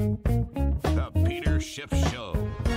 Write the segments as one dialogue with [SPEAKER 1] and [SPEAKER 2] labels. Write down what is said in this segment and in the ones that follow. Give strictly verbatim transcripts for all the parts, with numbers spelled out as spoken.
[SPEAKER 1] The Peter Schiff Show.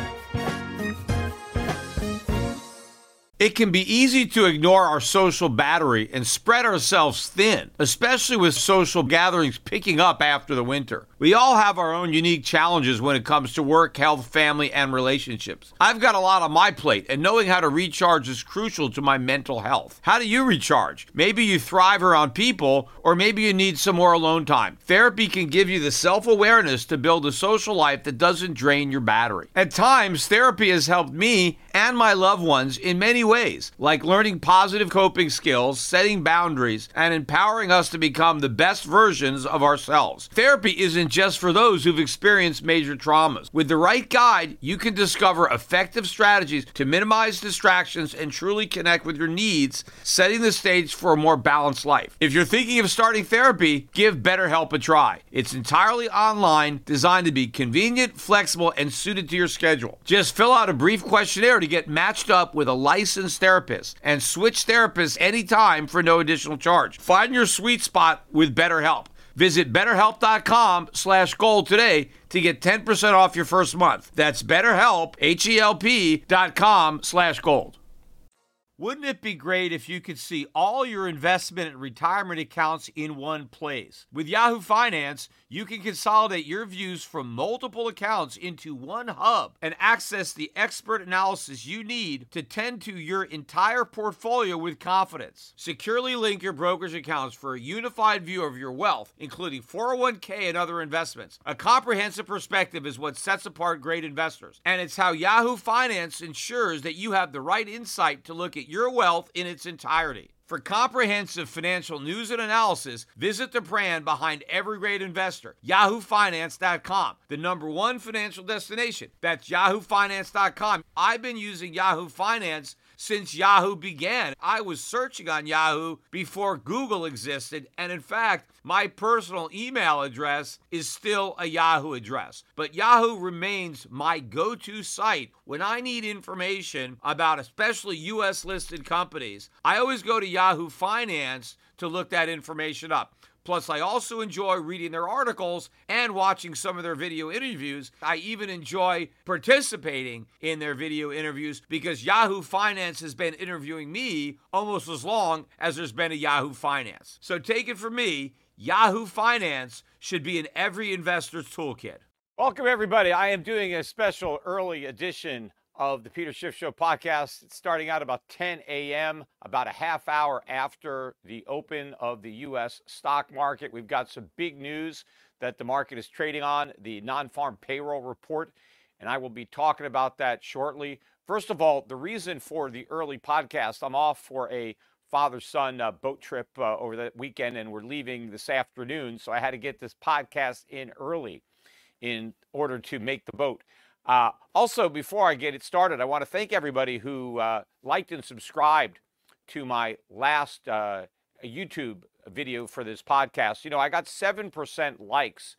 [SPEAKER 2] It can be easy to ignore our social battery and spread ourselves thin, especially with social gatherings picking up after the winter. We all have our own unique challenges when it comes to work, health, family, and relationships. I've got a lot on my plate, and knowing how to recharge is crucial to my mental health. How do you recharge? Maybe you thrive around people, or maybe you need some more alone time. Therapy can give you the self-awareness to build a social life that doesn't drain your battery. At times, therapy has helped me and my loved ones in many ways, like learning positive coping skills, setting boundaries, and empowering us to become the best versions of ourselves. Therapy isn't just for those who've experienced major traumas. With the right guide, you can discover effective strategies to minimize distractions and truly connect with your needs, setting the stage for a more balanced life. If you're thinking of starting therapy, give BetterHelp a try. It's entirely online, designed to be convenient, flexible, and suited to your schedule. Just fill out a brief questionnaire to get matched up with a licensed therapist and switch therapists anytime for no additional charge. Find your sweet spot with BetterHelp. Visit betterhelp.com slash gold today to get ten percent off your first month. That's BetterHelp, H-E-L-P dot com slash gold. Wouldn't it be great if you could see all your investment and retirement accounts in one place? With Yahoo Finance, you can consolidate your views from multiple accounts into one hub and access the expert analysis you need to tend to your entire portfolio with confidence. Securely link your brokerage accounts for a unified view of your wealth, including four oh one k and other investments. A comprehensive perspective is what sets apart great investors, and it's how Yahoo Finance ensures that you have the right insight to look at your wealth in its entirety. For comprehensive financial news and analysis, visit the brand behind every great investor, yahoo finance dot com, the number one financial destination. That's yahoo finance dot com. I've been using Yahoo Finance since Yahoo began. I was searching on Yahoo before Google existed, and in fact, my personal email address is still a Yahoo address. But Yahoo remains my go-to site when I need information about especially U S listed companies. I always go to Yahoo Finance to look that information up. Plus, I also enjoy reading their articles and watching some of their video interviews. I even enjoy participating in their video interviews because Yahoo Finance has been interviewing me almost as long as there's been a Yahoo Finance. So take it from me, Yahoo Finance should be in every investor's toolkit.
[SPEAKER 3] Welcome, everybody. I am doing a special early edition of the Peter Schiff Show podcast. It's starting out about ten a.m., about a half hour after the open of the U S stock market. We've got some big news that the market is trading on, the non-farm payroll report, and I will be talking about that shortly. First of all, the reason for the early podcast, I'm off for a father-son uh, boat trip uh, over that weekend, and we're leaving this afternoon, so I had to get this podcast in early in order to make the boat. Uh, also, before I get it started, I want to thank everybody who uh, liked and subscribed to my last uh, YouTube video for this podcast. You know, I got seven percent likes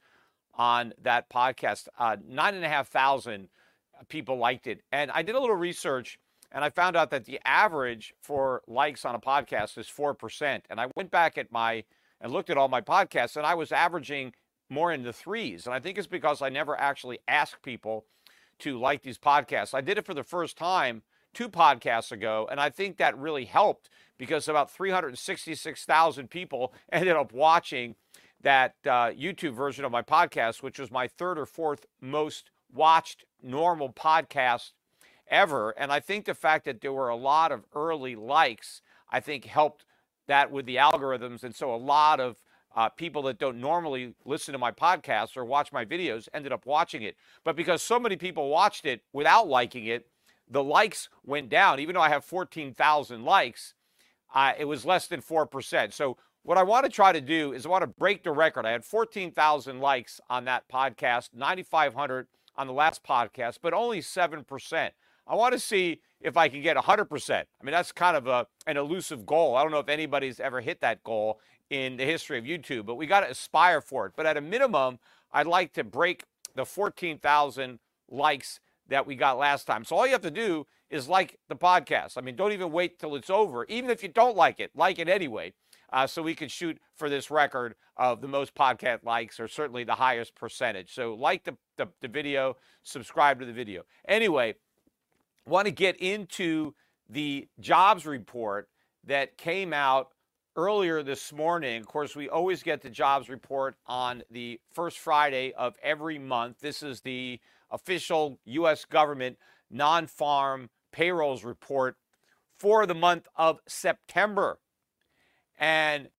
[SPEAKER 3] on that podcast. Uh, nine and a half thousand people liked it. And I did a little research, and I found out that the average for likes on a podcast is four percent. And I went back at my and looked at all my podcasts, and I was averaging more in the threes. And I think it's because I never actually asked people to like these podcasts. I did it for the first time two podcasts ago, and I think that really helped because about three hundred sixty-six thousand people ended up watching that uh, YouTube version of my podcast, which was my third or fourth most watched normal podcast ever. And I think the fact that there were a lot of early likes, I think helped that with the algorithms. And so a lot of Uh, people that don't normally listen to my podcasts or watch my videos ended up watching it. But because so many people watched it without liking it, the likes went down. Even though I have fourteen thousand likes, uh, it was less than four percent. So what I want to try to do is I want to break the record. I had fourteen thousand likes on that podcast, ninety-five hundred on the last podcast, but only seven percent. I want to see if I can get one hundred percent. I mean, that's kind of a, an elusive goal. I don't know if anybody's ever hit that goal in the history of YouTube, but we got to aspire for it. But at a minimum, I'd like to break the fourteen thousand likes that we got last time. So all you have to do is like the podcast. I mean, don't even wait till it's over. Even if you don't like it, like it anyway. uh, so we can shoot for this record of the most podcast likes, or certainly the highest percentage. So like the, the, the video, subscribe to the video. Anyway, want to get into the jobs report that came out earlier this morning. Of course, we always get the jobs report on the first Friday of every month. This is the official U S government non-farm payrolls report for the month of September. And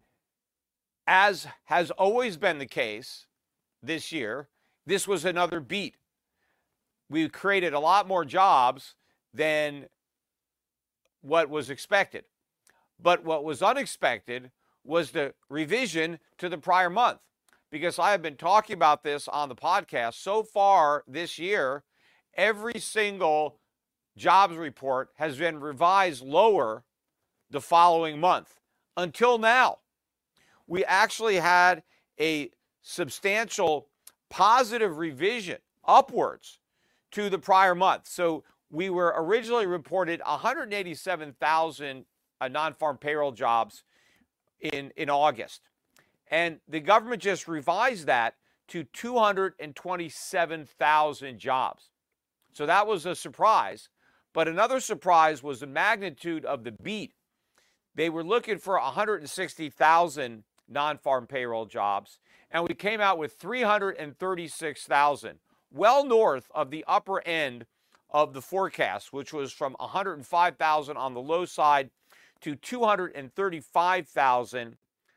[SPEAKER 3] as has always been the case this year, this was another beat. We created a lot more jobs than what was expected. But what was unexpected was the revision to the prior month, because I have been talking about this on the podcast. So far this year, every single jobs report has been revised lower the following month. Until now, we actually had a substantial positive revision upwards to the prior month. So we were originally reported one hundred eighty-seven thousand uh, non-farm payroll jobs in, in August. And the government just revised that to two hundred twenty-seven thousand jobs. So that was a surprise. But another surprise was the magnitude of the beat. They were looking for one hundred sixty thousand non-farm payroll jobs, and we came out with three hundred thirty-six thousand, well north of the upper end of the forecast, which was from one hundred five thousand on the low side to two hundred thirty-five thousand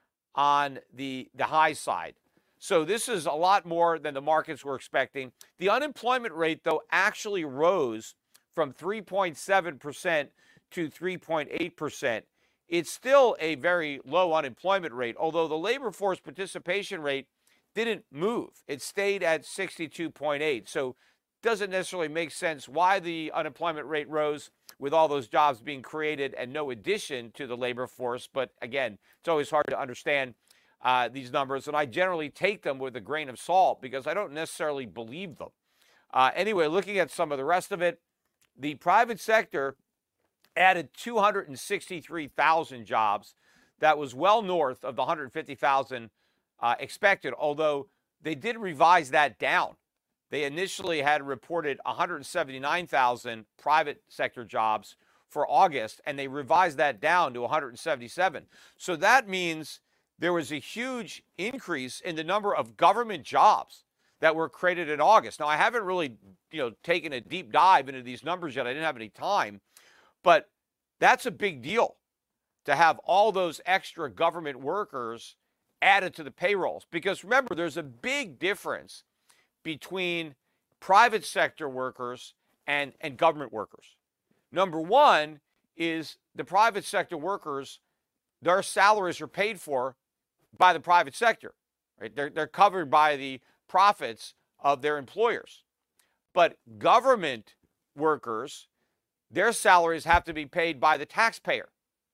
[SPEAKER 3] on the, the high side. So this is a lot more than the markets were expecting. The unemployment rate, though, actually rose from three point seven percent to three point eight percent. It's still a very low unemployment rate, although the labor force participation rate didn't move. It stayed at sixty-two point eight. So doesn't necessarily make sense why the unemployment rate rose with all those jobs being created and no addition to the labor force. But again, it's always hard to understand uh, these numbers, and I generally take them with a grain of salt because I don't necessarily believe them. Uh, anyway, looking at some of the rest of it, the private sector added two hundred sixty-three thousand jobs. That was well north of the one hundred fifty thousand uh, expected, although they did revise that down. They initially had reported one hundred seventy-nine thousand private sector jobs for August, and they revised that down to one hundred seventy-seven. So that means there was a huge increase in the number of government jobs that were created in August. Now, I haven't really, you know, taken a deep dive into these numbers yet. I didn't have any time, but that's a big deal to have all those extra government workers added to the payrolls. Because remember, there's a big difference between private sector workers and, and government workers. Number one is the private sector workers, their salaries are paid for by the private sector, right? They're, they're covered by the profits of their employers. But government workers, their salaries have to be paid by the taxpayer.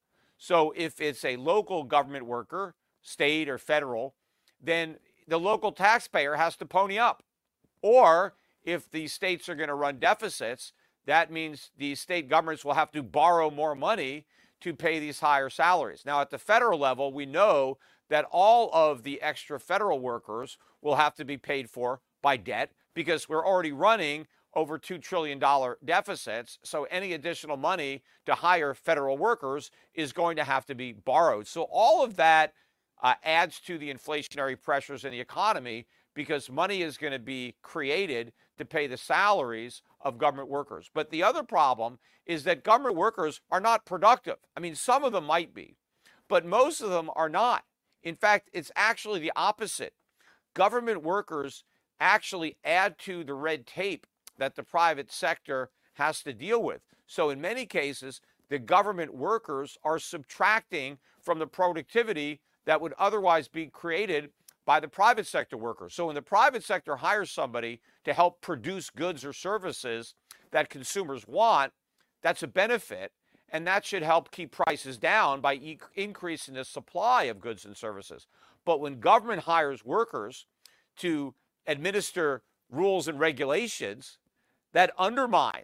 [SPEAKER 3] So if it's a local government worker, state or federal, then the local taxpayer has to pony up. Or if the states are going to run deficits, that means the state governments will have to borrow more money to pay these higher salaries. Now, at the federal level, we know that all of the extra federal workers will have to be paid for by debt because we're already running over two trillion dollars deficits. So any additional money to hire federal workers is going to have to be borrowed. So all of that uh, adds to the inflationary pressures in the economy because money is going to be created to pay the salaries of government workers. But the other problem is that government workers are not productive. I mean, some of them might be, but most of them are not. In fact, it's actually the opposite. Government workers actually add to the red tape that the private sector has to deal with. So in many cases, the government workers are subtracting from the productivity that would otherwise be created by the private sector workers. So when the private sector hires somebody to help produce goods or services that consumers want, that's a benefit, and that should help keep prices down by e- increasing the supply of goods and services. But when government hires workers to administer rules and regulations, that undermines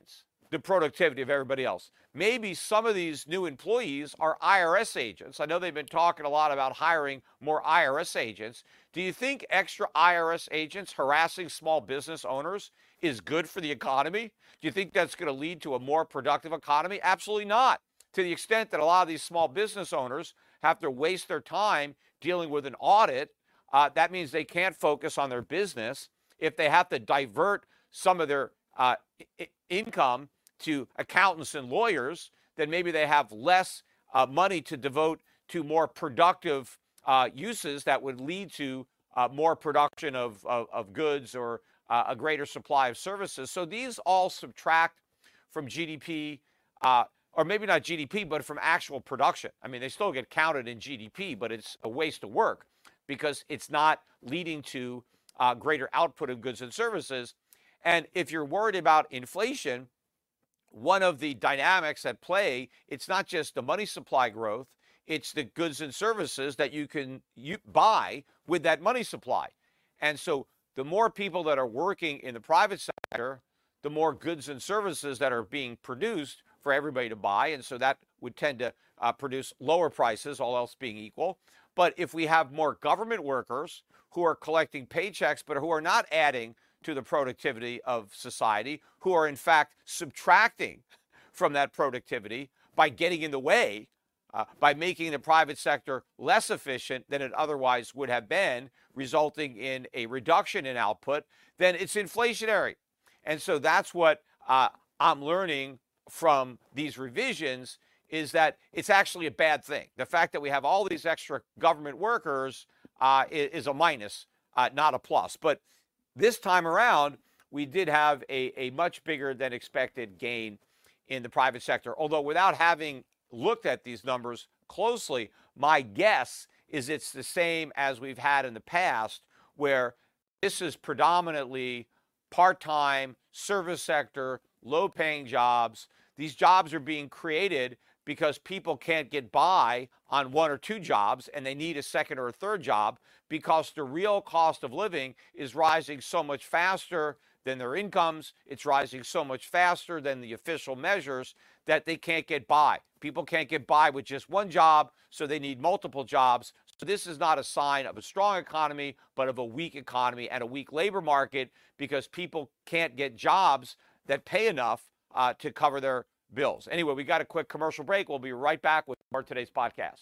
[SPEAKER 3] the productivity of everybody else. Maybe some of these new employees are I R S agents. I know they've been talking a lot about hiring more I R S agents. Do you think extra I R S agents harassing small business owners is good for the economy? Do you think that's going to lead to a more productive economy? Absolutely not. To the extent that a lot of these small business owners have to waste their time dealing with an audit, uh, that means they can't focus on their business. If they have to divert some of their uh, I- income to accountants and lawyers, then maybe they have less uh, money to devote to more productive uh, uses that would lead to uh, more production of, of, of goods or uh, a greater supply of services. So these all subtract from G D P, uh, or maybe not G D P, but from actual production. I mean, they still get counted in G D P, but it's a waste of work because it's not leading to uh, greater output of goods and services. And if you're worried about inflation, one of the dynamics at play, it's not just the money supply growth, it's the goods and services that you can you buy with that money supply. And so the more people that are working in the private sector, the more goods and services that are being produced for everybody to buy. And so that would tend to uh, produce lower prices, all else being equal. But if we have more government workers who are collecting paychecks, but who are not adding to the productivity of society, who are in fact subtracting from that productivity by getting in the way, uh, by making the private sector less efficient than it otherwise would have been, resulting in a reduction in output, then it's inflationary. And so that's what uh, I'm learning from these revisions, is that it's actually a bad thing. The fact that we have all these extra government workers uh, is a minus, uh, not a plus. But this time around, we did have a, a much bigger than expected gain in the private sector. Although without having looked at these numbers closely, my guess is it's the same as we've had in the past, where this is predominantly part-time, service sector, low-paying jobs. These jobs are being created because people can't get by on one or two jobs and they need a second or a third job because the real cost of living is rising so much faster than their incomes. It's rising so much faster than the official measures that they can't get by. People can't get by with just one job, so they need multiple jobs. So this is not a sign of a strong economy, but of a weak economy and a weak labor market, because people can't get jobs that pay enough uh, to cover their bills. Anyway, we got a quick commercial break. We'll be right back with more of today's podcast.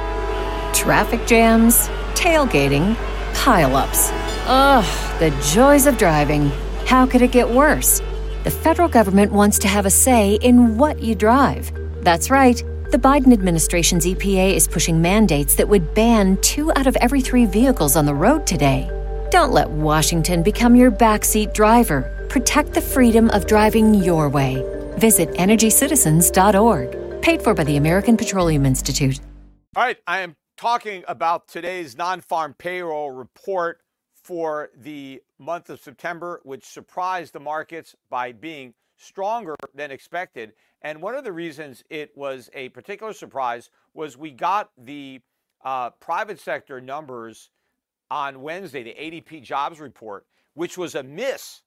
[SPEAKER 1] Traffic jams, tailgating, pile-ups. Ugh, the joys of driving. How could it get worse? The federal government wants to have a say in what you drive. That's right. The Biden administration's E P A is pushing mandates that would ban two out of every three vehicles on the road today. Don't let Washington become your backseat driver. Protect the freedom of driving your way. Visit energy citizens dot org. Paid for by the American Petroleum Institute.
[SPEAKER 3] All right, I am talking about today's non-farm payroll report for the month of September, which surprised the markets by being stronger than expected. And one of the reasons it was a particular surprise was we got the uh, private sector numbers on Wednesday, the A D P jobs report, which was a miss.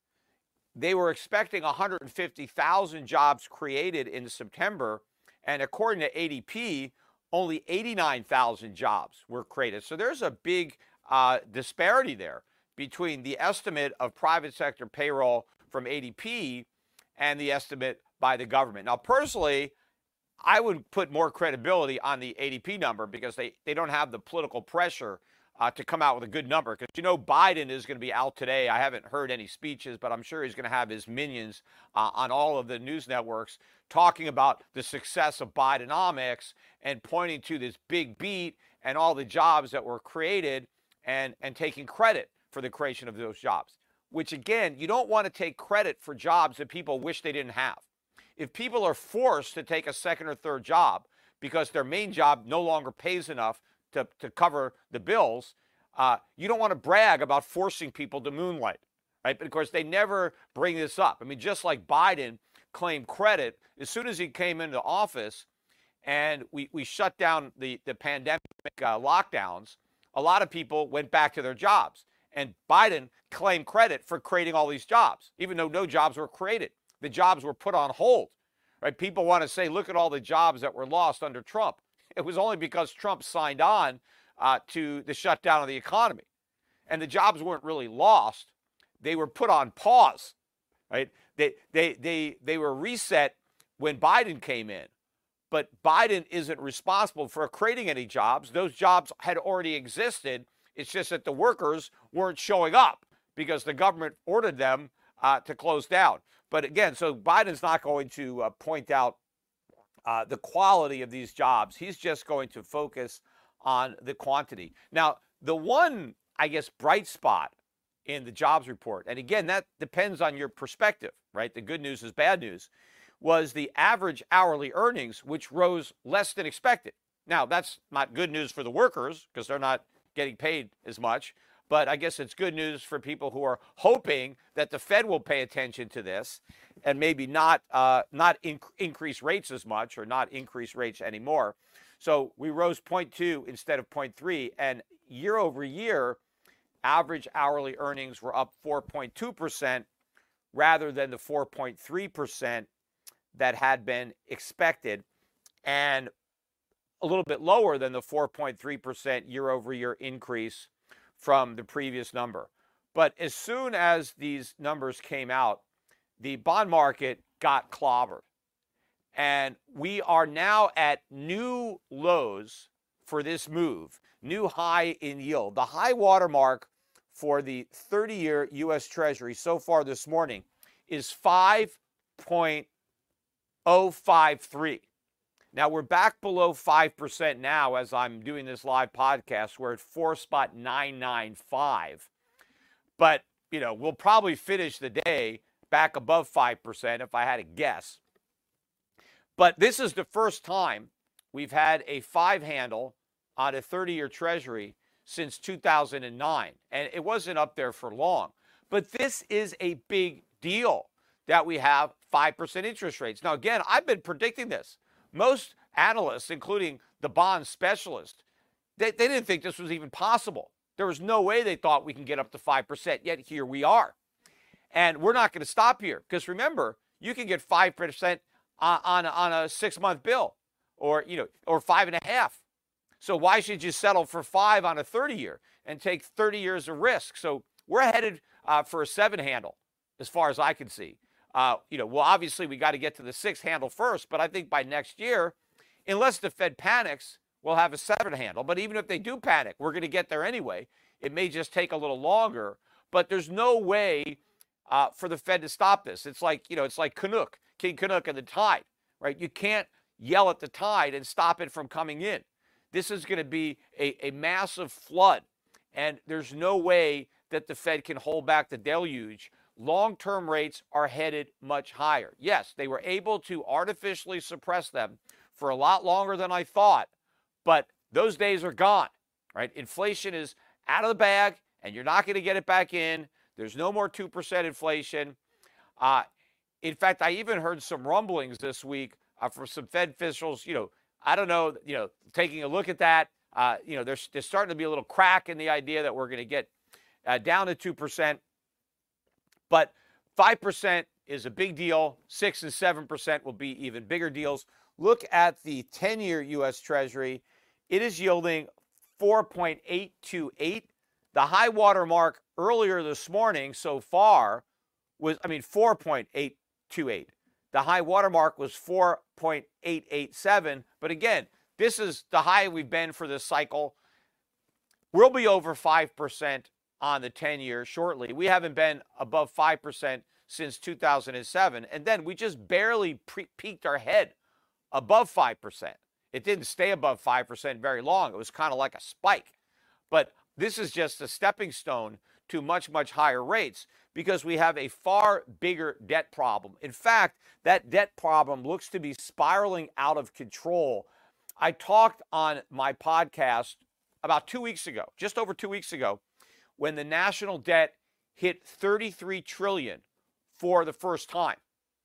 [SPEAKER 3] They were expecting one hundred fifty thousand jobs created in September, and according to A D P, only eighty-nine thousand jobs were created. So there's a big uh, disparity there between the estimate of private sector payroll from A D P and the estimate by the government. Now, personally, I would put more credibility on the A D P number because they, they don't have the political pressure Uh, to come out with a good number, because you know Biden is going to be out today. I haven't heard any speeches, but I'm sure he's going to have his minions uh, on all of the news networks talking about the success of Bidenomics and pointing to this big beat and all the jobs that were created, and, and taking credit for the creation of those jobs, which again, you don't want to take credit for jobs that people wish they didn't have. If people are forced to take a second or third job because their main job no longer pays enough To, to cover the bills, uh, you don't want to brag about forcing people to moonlight, right? But of course, they never bring this up. I mean, just like Biden claimed credit as soon as he came into office and we, we shut down the, the pandemic uh, lockdowns, a lot of people went back to their jobs. And Biden claimed credit for creating all these jobs, even though no jobs were created. the jobs were put on hold, right? People want to say, look at all the jobs that were lost under Trump. It was only because Trump signed on uh, to the shutdown of the economy. And the jobs weren't really lost. They were put on pause, right? They, they, they, they were reset when Biden came in. But Biden isn't responsible for creating any jobs. Those jobs had already existed. It's just that the workers weren't showing up because the government ordered them uh, to close down. But again, so Biden's not going to uh, point out uh, the quality of these jobs. He's just going to focus on the quantity. Now, the one, I guess, bright spot in the jobs report, and again, that depends on your perspective, right? The good news is bad news, was the average hourly earnings, which rose less than expected. Now, that's not good news for the workers because they're not getting paid as much, but I guess it's good news for people who are hoping that the Fed will pay attention to this and maybe not uh, not inc- increase rates as much or not increase rates anymore. So we rose zero point two instead of zero point three, and year over year, average hourly earnings were up four point two percent rather than the four point three percent that had been expected, and a little bit lower than the four point three percent year over year increase from the previous number. But as soon as these numbers came out, the bond market got clobbered. And we are now at new lows for this move, new high in yield. The high water mark for the thirty-year U S Treasury so far this morning is five point oh five three. Now, we're back below five percent now as I'm doing this live podcast. We're at four point nine nine five. But, you know, we'll probably finish the day back above five percent if I had to guess. But this is the first time we've had a five handle on a thirty-year Treasury since two thousand nine. And it wasn't up there for long. But this is a big deal that we have five percent interest rates. Now, again, I've been predicting this. Most analysts, including the bond specialist, they, they didn't think this was even possible. There was no way they thought we can get up to five percent, yet here we are. And we're not going to stop here because remember, you can get five percent on, on, on a six-month bill or, you know, or five and a half. So why should you settle for five on a thirty-year and take thirty years of risk? So we're headed uh, for a seven handle as far as I can see. Uh, you know, well, obviously we got to get to the six handle first, but I think by next year, unless the Fed panics, we'll have a seven handle. But even if they do panic, we're going to get there anyway. It may just take a little longer, but there's no way uh, for the Fed to stop this. It's like, you know, it's like Canuck, King Canuck and the tide, right? You can't yell at the tide and stop it from coming in. This is going to be a, a massive flood, and there's no way that the Fed can hold back the deluge. Long-term rates are headed much higher. Yes, they were able to artificially suppress them for a lot longer than I thought, but those days are gone, right? Inflation is out of the bag, and you're not going to get it back in. There's no more two percent inflation. Uh, in fact, I even heard some rumblings this week uh, from some Fed officials, you know, I don't know, you know, taking a look at that. Uh, you know, there's, there's starting to be a little crack in the idea that we're going to get uh, down to two percent. But five percent is a big deal. six and seven percent will be even bigger deals. Look at the ten-year U S Treasury. It is yielding four point eight two eight. The high water mark earlier this morning so far was, I mean, four point eight two eight. The high water mark was four point eight eight seven. But again, this is the high we've been for this cycle. We'll be over five percent on the ten-year shortly. We haven't been above five percent since two thousand seven. And then we just barely pre- peaked our head above five percent. It didn't stay above five percent very long. It was kind of like a spike. But this is just a stepping stone to much, much higher rates because we have a far bigger debt problem. In fact, that debt problem looks to be spiraling out of control. I talked on my podcast about two weeks ago, just over two weeks ago, when the national debt hit thirty-three trillion dollars for the first time.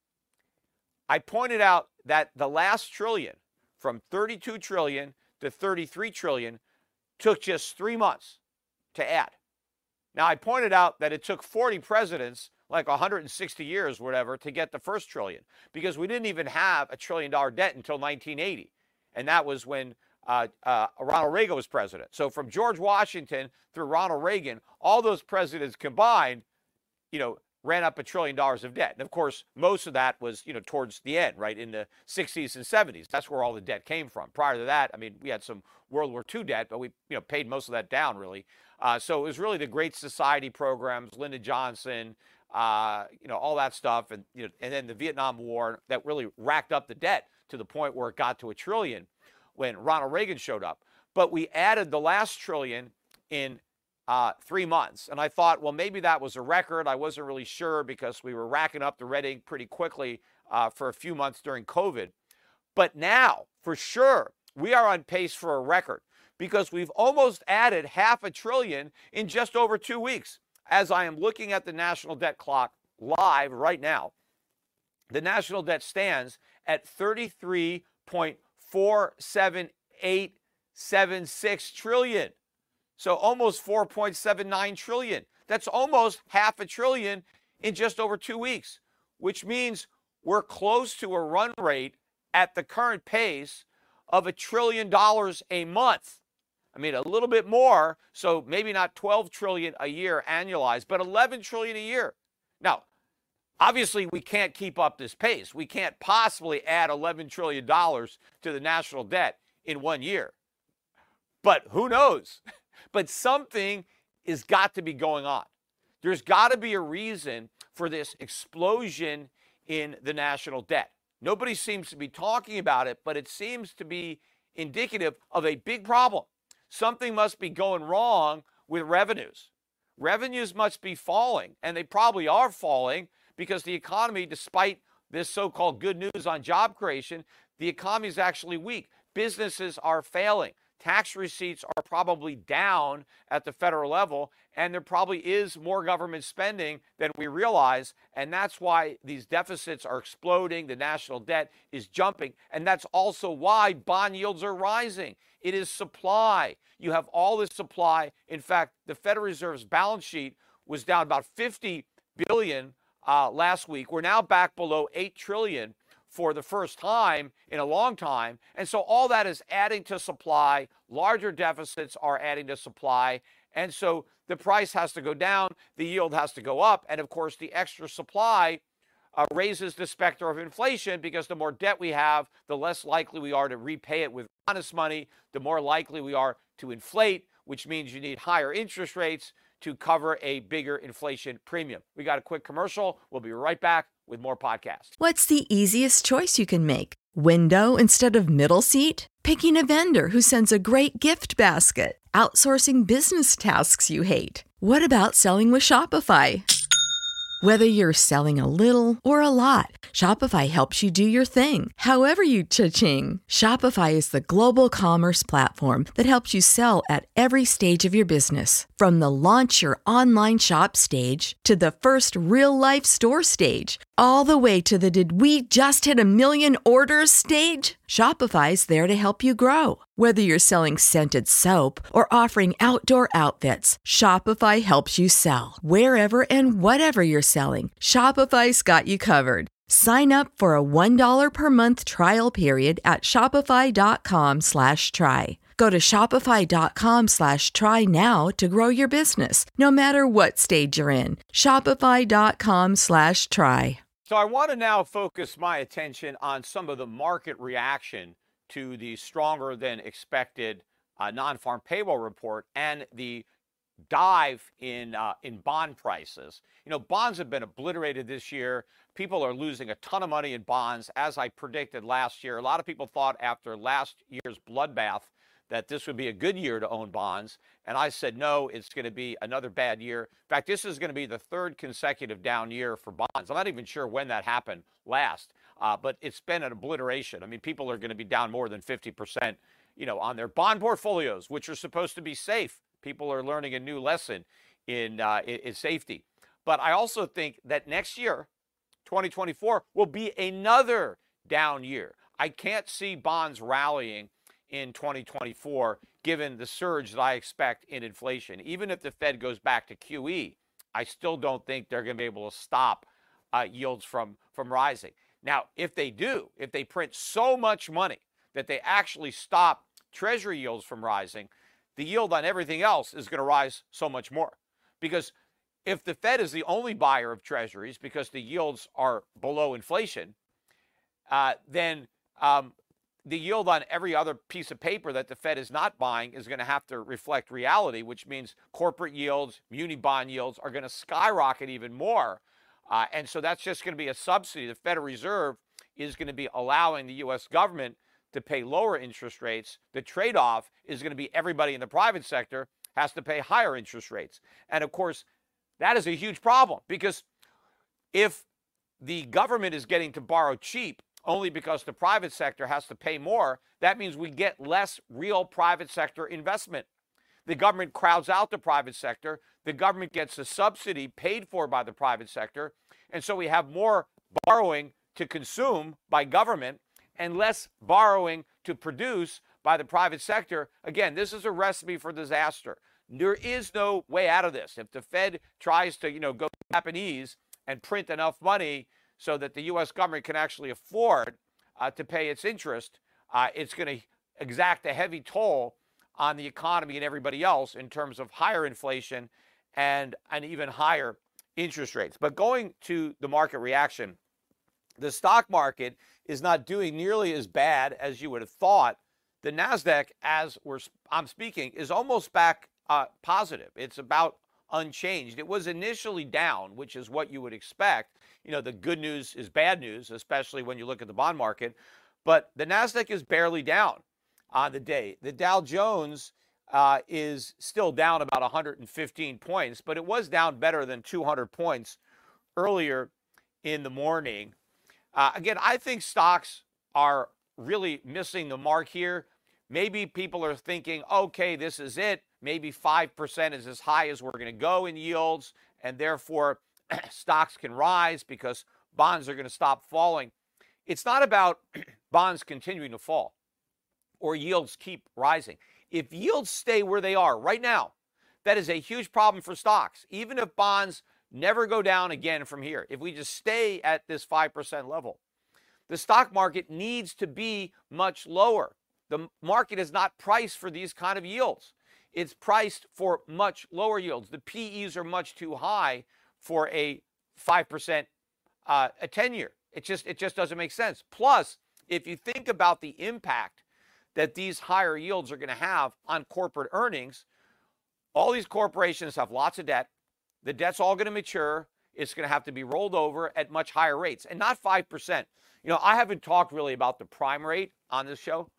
[SPEAKER 3] I pointed out that the last trillion, from thirty-two trillion dollars to thirty-three trillion dollars, took just three months to add. Now, I pointed out that it took forty presidents like one hundred sixty years, whatever, to get the first trillion, because we didn't even have a trillion dollar debt until nineteen eighty. And that was when uh, uh, Ronald Reagan was president. So from George Washington through Ronald Reagan, all those presidents combined, you know, ran up a trillion dollars of debt. And of course, most of that was, you know, towards the end, right, in the sixties and seventies. That's where all the debt came from. Prior to that, I mean, we had some World War Two debt, but we, you know, paid most of that down, really. Uh, so it was really the Great Society programs, Lyndon Johnson, uh, you know, all that stuff, and you know, and then the Vietnam War that really racked up the debt to the point where it got to a trillion when Ronald Reagan showed up. But we added the last trillion in uh, three months. And I thought, well, maybe that was a record. I wasn't really sure because we were racking up the red ink pretty quickly uh, for a few months during COVID. But now, for sure, we are on pace for a record because we've almost added half a trillion in just over two weeks. As I am looking at the national debt clock live right now, the national debt stands at thirty-three point four seven eight seven six trillion. So almost four point seven nine trillion. That's almost half a trillion in just over two weeks, which means we're close to a run rate at the current pace of a trillion dollars a month. I mean, a little bit more, so maybe not twelve trillion a year annualized, but eleven trillion a year. Now, obviously, we can't keep up this pace. We can't possibly add eleven trillion dollars to the national debt in one year. But who knows? But something has got to be going on. There's got to be a reason for this explosion in the national debt. Nobody seems to be talking about it, but it seems to be indicative of a big problem. Something must be going wrong with revenues. Revenues must be falling, and they probably are falling because the economy, despite this so-called good news on job creation, the economy is actually weak. Businesses are failing. Tax receipts are probably down at the federal level, and there probably is more government spending than we realize, and that's why these deficits are exploding. The national debt is jumping, and that's also why bond yields are rising. It is supply. You have all this supply. In fact, the Federal Reserve's balance sheet was down about fifty billion dollars uh, last week. We're now back below eight trillion dollars for the first time in a long time. And so all that is adding to supply. Larger deficits are adding to supply. And so the price has to go down, the yield has to go up. And of course, the extra supply uh, raises the specter of inflation because the more debt we have, the less likely we are to repay it with honest money, the more likely we are to inflate, which means you need higher interest rates to cover a bigger inflation premium. We got a quick commercial. We'll be right back with more podcasts.
[SPEAKER 4] What's the easiest choice you can make? Window instead of middle seat? Picking a vendor who sends a great gift basket? Outsourcing business tasks you hate? What about selling with Shopify? Whether you're selling a little or a lot, Shopify helps you do your thing, however you cha-ching. Shopify is the global commerce platform that helps you sell at every stage of your business. From the launch your online shop stage to the first real-life store stage, all the way to the did we just hit a million orders stage. Shopify's there to help you grow. Whether you're selling scented soap or offering outdoor outfits, Shopify helps you sell. Wherever and whatever you're selling, Shopify's got you covered. Sign up for a one dollar per month trial period at shopify.com slash try. Go to shopify.com slash try now to grow your business, no matter what stage you're in. Shopify.com slash try.
[SPEAKER 3] So I want to now focus my attention on some of the market reaction to the stronger than expected uh, non-farm payroll report and the dive in uh, in bond prices. You know, bonds have been obliterated this year. People are losing a ton of money in bonds, as I predicted last year. A lot of people thought after last year's bloodbath that this would be a good year to own bonds. And I said, no, it's going to be another bad year. In fact, this is going to be the third consecutive down year for bonds. I'm not even sure when that happened last, uh, but it's been an obliteration. I mean, people are going to be down more than fifty percent, you know, on their bond portfolios, which are supposed to be safe. People are learning a new lesson in, uh, in, in safety. But I also think that next year, twenty twenty-four, will be another down year. I can't see bonds rallying in twenty twenty-four, given the surge that I expect in inflation. Even if the Fed goes back to Q E I still don't think they're going to be able to stop uh, yields from, from rising. Now, if they do, if they print so much money that they actually stop Treasury yields from rising, the yield on everything else is going to rise so much more. Because if the Fed is the only buyer of Treasuries because the yields are below inflation, uh, then um, the yield on every other piece of paper that the Fed is not buying is going to have to reflect reality, which means corporate yields, muni bond yields are going to skyrocket even more. Uh, and so that's just going to be a subsidy. The Federal Reserve is going to be allowing the U S government to pay lower interest rates. The trade-off is going to be everybody in the private sector has to pay higher interest rates. And of course, that is a huge problem, because if the government is getting to borrow cheap only because the private sector has to pay more, that means we get less real private sector investment. The government crowds out the private sector. The government gets a subsidy paid for by the private sector. And so we have more borrowing to consume by government and less borrowing to produce by the private sector. Again, this is a recipe for disaster. There is no way out of this. If the Fed tries to, you know, go Japanese and print enough money so that the U S government can actually afford uh, to pay its interest, uh, it's going to exact a heavy toll on the economy and everybody else in terms of higher inflation and an even higher interest rates. But going to the market reaction, the stock market is not doing nearly as bad as you would have thought. The NASDAQ, as we're, I'm speaking, is almost back uh, positive. It's about unchanged. It was initially down, which is what you would expect. You know, the good news is bad news, especially when you look at the bond market. But the NASDAQ is barely down on the day. The Dow Jones uh, is still down about one hundred fifteen points, but it was down better than two hundred points earlier in the morning. Uh, again, I think stocks are really missing the mark here. Maybe people are thinking, okay, this is it. Maybe five percent is as high as we're going to go in yields, and therefore stocks can rise because bonds are going to stop falling. It's not about bonds continuing to fall or yields keep rising. If yields stay where they are right now, that is a huge problem for stocks. Even if bonds never go down again from here, if we just stay at this five percent level, the stock market needs to be much lower. The market is not priced for these kind of yields. It's priced for much lower yields. The P Es are much too high for a five percent uh, a ten-year. It just, it just doesn't make sense. Plus, if you think about the impact that these higher yields are going to have on corporate earnings, all these corporations have lots of debt. The debt's all going to mature. It's going to have to be rolled over at much higher rates, and not five percent. You know, I haven't talked really about the prime rate on this show,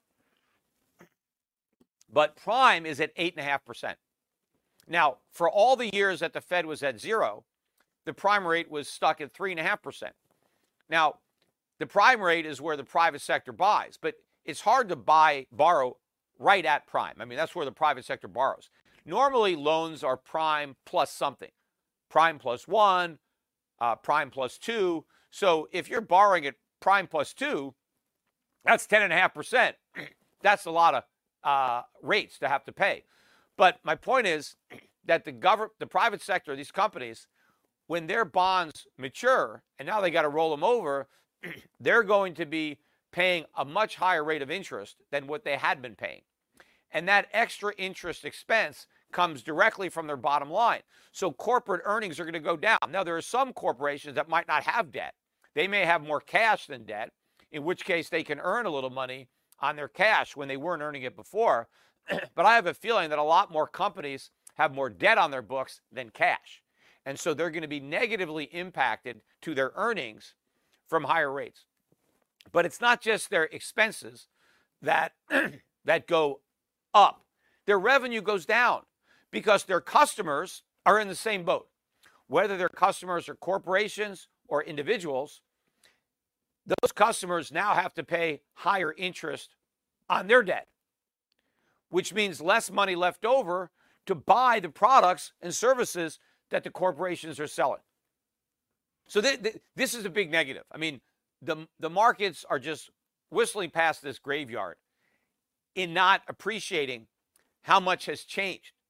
[SPEAKER 3] but prime is at eight point five percent. Now, for all the years that the Fed was at zero, the prime rate was stuck at three point five percent. Now, the prime rate is where the private sector buys, but it's hard to buy, borrow right at prime. I mean, that's where the private sector borrows. Normally, loans are prime plus something, prime plus one, uh, prime plus two. So if you're borrowing at prime plus two, that's ten point five percent. That's a lot of uh, rates to have to pay. But my point is that the government, the private sector, these companies, when their bonds mature and now they got to roll them over, they're going to be paying a much higher rate of interest than what they had been paying. And that extra interest expense comes directly from their bottom line. So corporate earnings are going to go down. Now, there are some corporations that might not have debt. They may have more cash than debt, in which case they can earn a little money on their cash when they weren't earning it before. But I have a feeling that a lot more companies have more debt on their books than cash. And so they're going to be negatively impacted to their earnings from higher rates. But it's not just their expenses that, that go up. Their revenue goes down because their customers are in the same boat. Whether their customers are corporations or individuals, those customers now have to pay higher interest on their debt, which means less money left over to buy the products and services that the corporations are selling. So th- th- this is a big negative. I mean, the, the markets are just whistling past this graveyard in not appreciating how much has changed.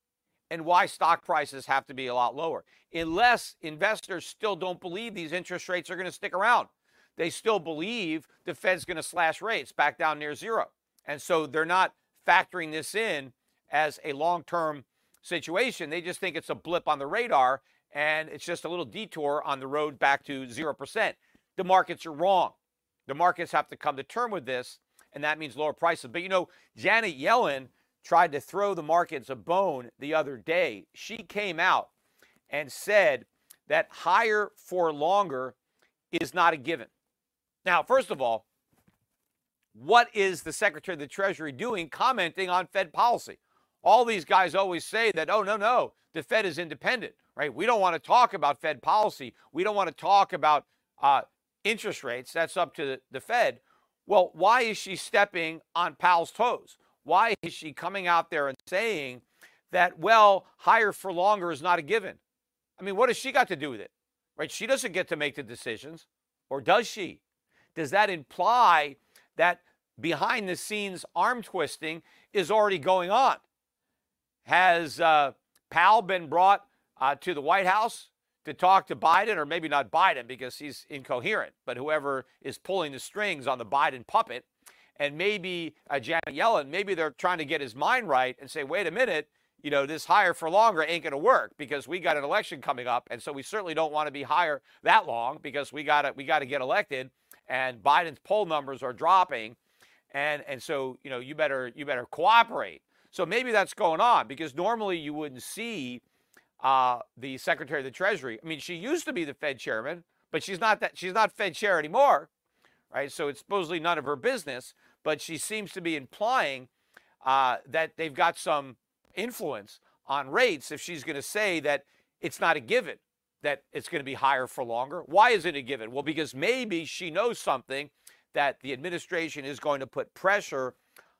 [SPEAKER 3] and why stock prices have to be a lot lower, unless investors still don't believe these interest rates are going to stick around. They still believe the Fed's going to slash rates back down near zero. And so they're not factoring this in as a long-term situation. They just think it's a blip on the radar, and it's just a little detour on the road back to zero percent. The markets are wrong. The markets have to come to terms with this, and that means lower prices. But, you know, Janet Yellen tried to throw the markets a bone the other day. She came out and said that higher for longer is not a given. Now, first of all, what is the Secretary of the Treasury doing commenting on Fed policy? All these guys always say that, oh, no, no, the Fed is independent, right? We don't want to talk about Fed policy. We don't want to talk about uh, interest rates. That's up to the, the Fed. Well, why is she stepping on Powell's toes? Why is she coming out there and saying that, well, higher for longer is not a given? I mean, what has she got to do with it, right? She doesn't get to make the decisions, or does she? Does that imply that behind the scenes arm twisting is already going on? Has uh, Powell been brought uh, to the White House to talk to Biden, or maybe not Biden because he's incoherent, but whoever is pulling the strings on the Biden puppet? And maybe uh, Janet Yellen, maybe they're trying to get his mind right and say, wait a minute, you know, this higher for longer ain't going to work because we got an election coming up. And so we certainly don't want to be higher that long because we got to we got to get elected, and Biden's poll numbers are dropping. And and so, you know, you better you better cooperate. So maybe that's going on, because normally you wouldn't see uh, the Secretary of the Treasury. I mean, she used to be the Fed chairman, but she's not that she's not Fed chair anymore, right? So it's supposedly none of her business. But she seems to be implying uh, that they've got some influence on rates if she's going to say that it's not a given that it's going to be higher for longer. Why is it a given? Well, because maybe she knows something, that the administration is going to put pressure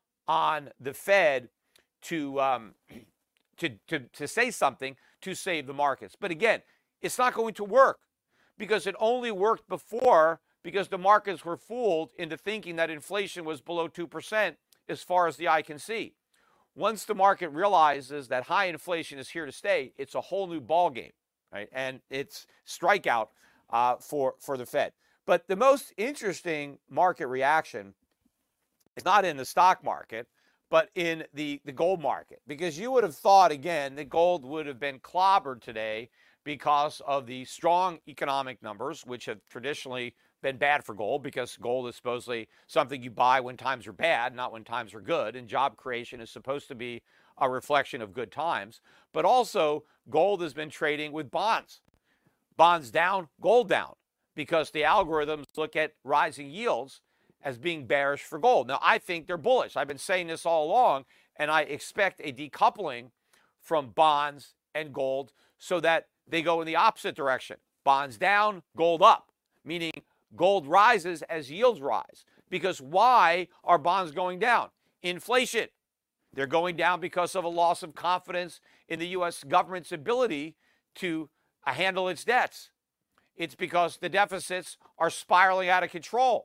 [SPEAKER 3] on the Fed to um, to, to to say something to save the markets. But again, it's not going to work, because it only worked before, because the markets were fooled into thinking that inflation was below two percent as far as the eye can see. Once the market realizes that high inflation is here to stay, it's a whole new ballgame, right? And it's strikeout uh, for, for the Fed. But the most interesting market reaction is not in the stock market, but in the, the gold market. Because you would have thought, again, that gold would have been clobbered today because of the strong economic numbers, which have traditionally been bad for gold, because gold is supposedly something you buy when times are bad, not when times are good. And job creation is supposed to be a reflection of good times. But also, gold has been trading with bonds. Bonds down, gold down, because the algorithms look at rising yields as being bearish for gold. Now, I think they're bullish. I've been saying this all along, and I expect a decoupling from bonds and gold so that they go in the opposite direction. Bonds down, gold up, meaning gold rises as yields rise. Because why are bonds going down? Inflation. They're going down because of a loss of confidence in the U S government's ability to uh, handle its debts. It's because the deficits are spiraling out of control.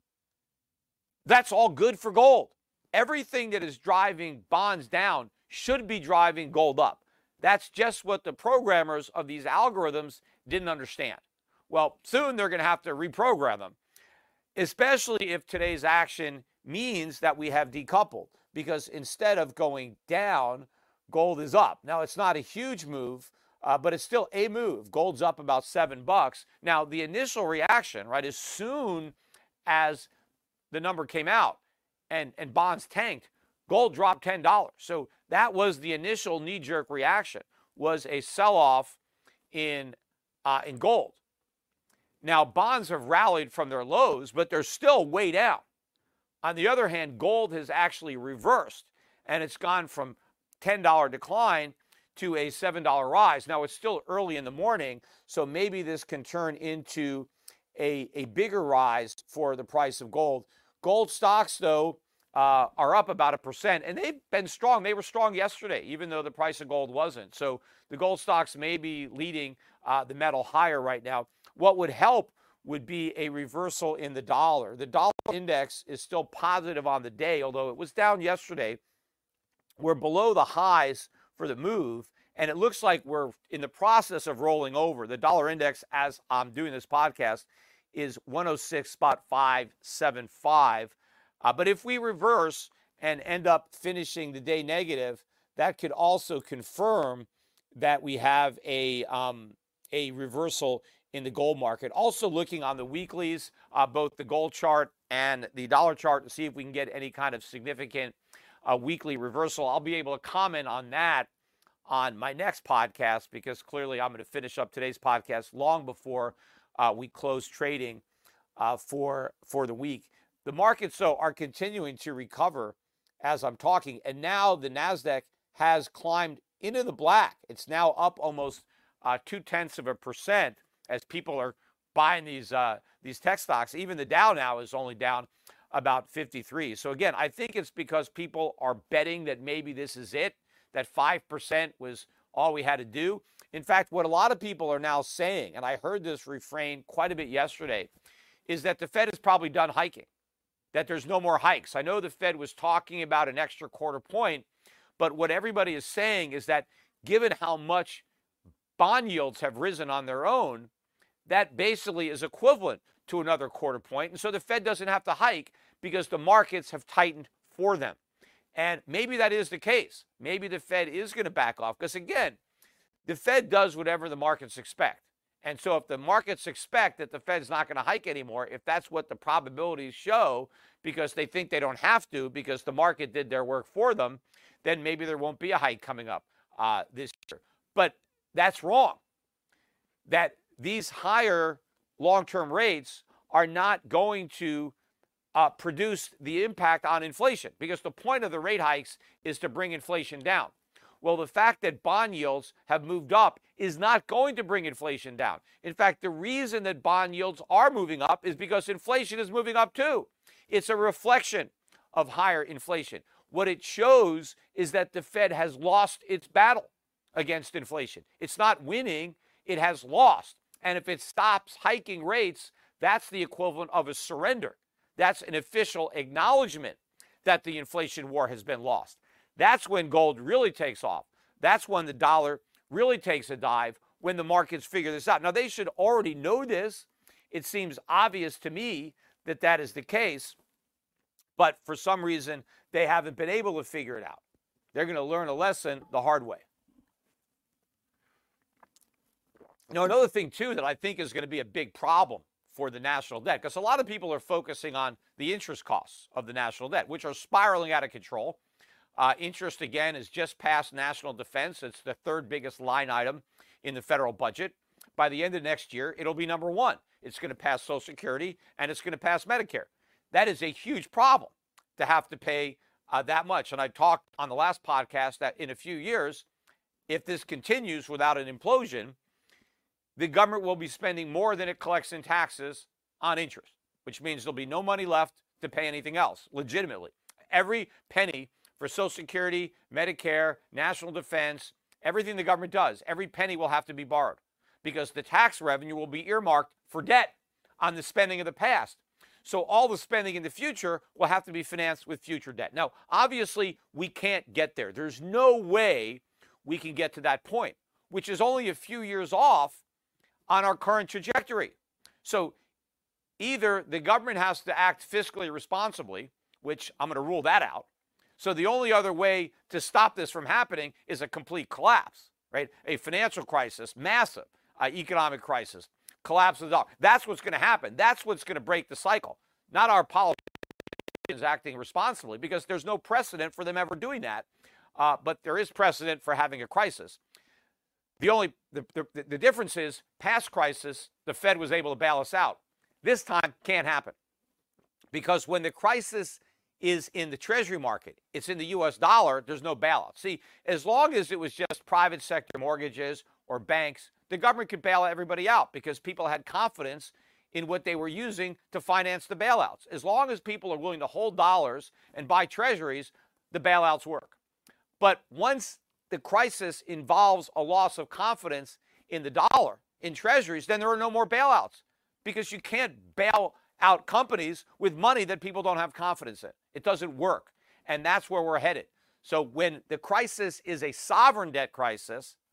[SPEAKER 3] That's all good for gold. Everything that is driving bonds down should be driving gold up. That's just what the programmers of these algorithms didn't understand. Well, soon they're going to have to reprogram them, especially if today's action means that we have decoupled, because instead of going down, gold is up. Now, it's not a huge move, uh, but it's still a move. Gold's up about seven bucks. Now, the initial reaction, right, as soon as the number came out and, and bonds tanked, gold dropped ten dollars. So that was the initial knee-jerk reaction, was a sell-off in, uh, in gold. Now, bonds have rallied from their lows, but they're still way down. On the other hand, gold has actually reversed, and it's gone from ten dollar decline to a seven dollar rise. Now, it's still early in the morning, so maybe this can turn into a, a bigger rise for the price of gold. Gold stocks, though, uh, are up about a percent, and they've been strong. They were strong yesterday, even though the price of gold wasn't. So the gold stocks may be leading uh, the metal higher right now. What would help would be a reversal in the dollar. The dollar index is still positive on the day, although it was down yesterday. We're below the highs for the move, And it looks like we're in the process of rolling over. The dollar index, as I'm doing this podcast, is one oh six point five seven five. Uh, but if we reverse and end up finishing the day negative, that could also confirm that we have a um, a reversal in the gold market. Also looking on the weeklies, uh, both the gold chart and the dollar chart, to see if we can get any kind of significant uh, weekly reversal. I'll be able to comment on that on my next podcast, because clearly I'm going to finish up today's podcast long before uh, we close trading uh, for for the week. The markets, though, are continuing to recover as I'm talking, and now the NASDAQ has climbed into the black. It's now up almost uh, two tenths of a percent as people are buying these uh, these tech stocks. Even the Dow now is only down about fifty-three. So again, I think it's because people are betting that maybe this is it, that five percent was all we had to do. In fact, what a lot of people are now saying, and I heard this refrain quite a bit yesterday, is that the Fed is probably done hiking, that there's no more hikes. I know the Fed was talking about an extra quarter point, but what everybody is saying is that given how much bond yields have risen on their own, that basically is equivalent to another quarter point. And so the Fed doesn't have to hike because the markets have tightened for them. And maybe that is the case. Maybe the Fed is going to back off because, again, the Fed does whatever the markets expect. And so if the markets expect that the Fed's not going to hike anymore, if that's what the probabilities show, because they think they don't have to because the market did their work for them, then maybe there won't be a hike coming up uh, this year. But that's wrong. That these higher long-term rates are not going to uh, produce the impact on inflation, because the point of the rate hikes is to bring inflation down. Well, the fact that bond yields have moved up is not going to bring inflation down. In fact, the reason that bond yields are moving up is because inflation is moving up too. It's a reflection of higher inflation. What it shows is that the Fed has lost its battle against inflation. It's not winning, it has lost. And if it stops hiking rates, that's the equivalent of a surrender. That's an official acknowledgement that the inflation war has been lost. That's when gold really takes off. That's when the dollar really takes a dive, when the markets figure this out. Now, they should already know this. It seems obvious to me that that is the case, but for some reason, they haven't been able to figure it out. They're going to learn a lesson the hard way. Now, another thing, too, that I think is going to be a big problem for the national debt, because a lot of people are focusing on the interest costs of the national debt, which are spiraling out of control. Uh, interest, again, is just past national defense. It's the third biggest line item in the federal budget. By the end of next year, it'll be number one. It's going to pass Social Security, and it's going to pass Medicare. That is a huge problem to have to pay uh, that much. And I talked on the last podcast that in a few years, if this continues without an implosion, the government will be spending more than it collects in taxes on interest, which means there'll be no money left to pay anything else, legitimately. Every penny for Social Security, Medicare, national defense, everything the government does, every penny will have to be borrowed because the tax revenue will be earmarked for debt on the spending of the past. So all the spending in the future will have to be financed with future debt. Now, obviously, we can't get there. There's no way we can get to that point, which is only a few years off on our current trajectory. So either the government has to act fiscally responsibly, which I'm going to rule that out. So the only other way to stop this from happening is a complete collapse, right? A financial crisis, massive uh, economic crisis, collapse of the dollar. That's what's going to happen. That's what's going to break the cycle, not our politicians acting responsibly, because there's no precedent for them ever doing that. Uh, but there is precedent for having a crisis. The only the, the, the difference is past crisis, the Fed was able to bail us out. This time can't happen, because when the crisis is in the Treasury market, it's in the U S dollar, there's no bailout. See, as long as it was just private sector mortgages or banks, the government could bail everybody out because people had confidence in what they were using to finance the bailouts. As long as people are willing to hold dollars and buy treasuries, the bailouts work. But once the crisis involves a loss of confidence in the dollar, in treasuries, then there are no more bailouts, because you can't bail out companies with money that people don't have confidence in. It doesn't work. And that's where we're headed. So when the crisis is a sovereign debt crisis,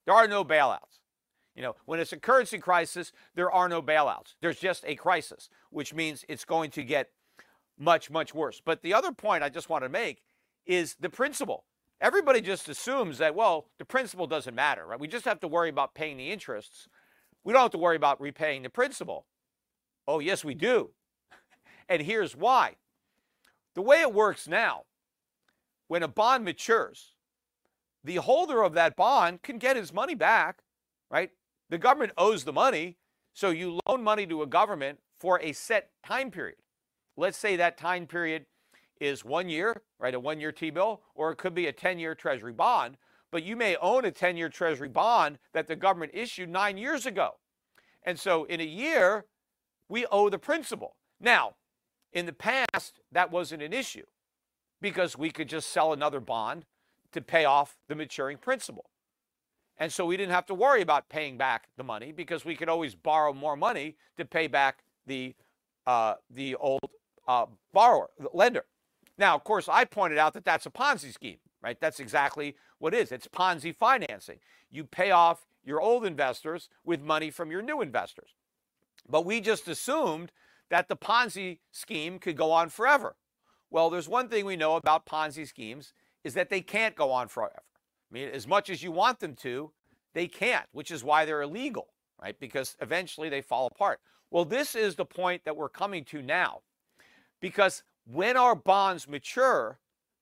[SPEAKER 3] There are no bailouts. You know, when it's a currency crisis, there are no bailouts. There's just a crisis, which means it's going to get much, much worse. But the other point I just want to make is the principle. Everybody just assumes that, well, the principle doesn't matter, right? We just have to worry about paying the interests. We don't have to worry about repaying the principal. Oh, yes, we do. And here's why. The way it works now, when a bond matures, the holder of that bond can get his money back, right? The government owes the money, so you loan money to a government for a set time period. Let's say that time period is one year, right, a one-year T-bill, or it could be a ten-year Treasury bond, but you may own a ten-year Treasury bond that the government issued nine years ago. And so in a year, we owe the principal. Now, in the past, that wasn't an issue because we could just sell another bond to pay off the maturing principal. And so we didn't have to worry about paying back the money because we could always borrow more money to pay back the, uh, the old uh, borrower, the lender. Now, of course, I pointed out that that's a Ponzi scheme, right? That's exactly what it is. It's Ponzi financing. You pay off your old investors with money from your new investors. But we just assumed that the Ponzi scheme could go on forever. Well, there's one thing we know about Ponzi schemes is that they can't go on forever. I mean, as much as you want them to, they can't, which is why they're illegal, right? Because eventually they fall apart. Well, this is the point that we're coming to now. Because when our bonds mature,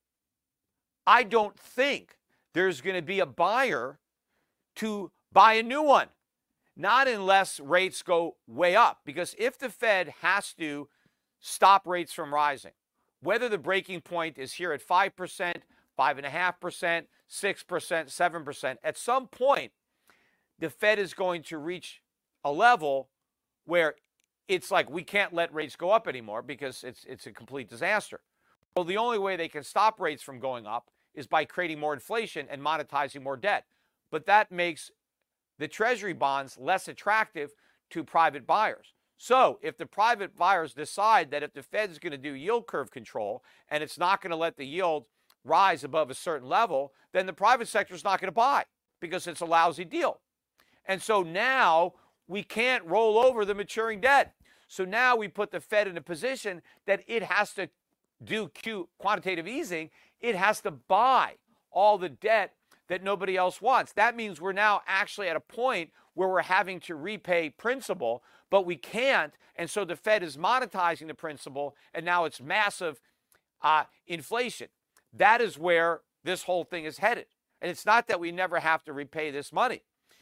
[SPEAKER 3] I don't think there's going to be a buyer to buy a new one. Not unless rates go way up. Because if the Fed has to stop rates from rising, whether the breaking point is here at five percent, five point five percent, six percent, seven percent, at some point, the Fed is going to reach a level where it's like we can't let rates go up anymore because it's, it's a complete disaster. Well, the only way they can stop rates from going up is by creating more inflation and monetizing more debt. But that makes the Treasury bonds less attractive to private buyers. So if the private buyers decide that if the Fed is going to do yield curve control and it's not going to let the yield rise above a certain level, then the private sector is not going to buy because it's a lousy deal. And so now we can't roll over the maturing debt. So now we put the Fed in a position that it has to do Q quantitative easing. It has to buy all the debt that nobody else wants. That means we're now actually at a point where we're having to repay principal, but we can't. And so the Fed is monetizing the principal, and now it's massive uh, inflation. That is where this whole thing is headed. And it's not that we never have to repay this money.